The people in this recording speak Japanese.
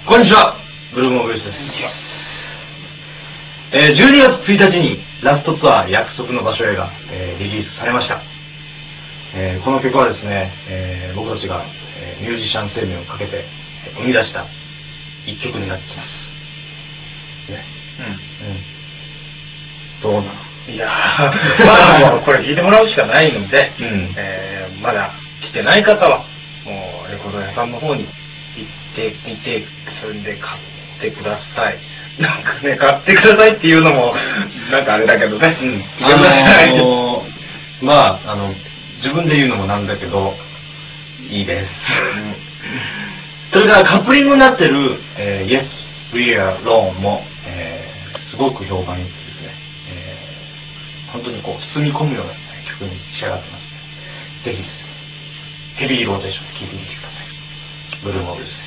こんにちは、ブルーモービルスです。12月1日にラストツアー約束の場所へが、リリースされました。この曲はですね、僕たちが、ミュージシャン生命をかけて生み出した一曲になっています。ね。どうなの？ いやー、まあもうこれ聴いてもらうしかないので、まだ来てない方は、もうレコード屋さんの方に行ってみて、それで買ってください。なんかね、買ってくださいっていうのも、なんかあれだけどね。 まあ、自分で言うのもなんだけど、いいです。それからカップリングになってる、Yes, We Are Alone も、すごく評判いいですね。本当にこう、包み込むような曲に仕上がってます。ぜひですね、ヘビーローテーションで聴いてみてください。ブルーモービルです。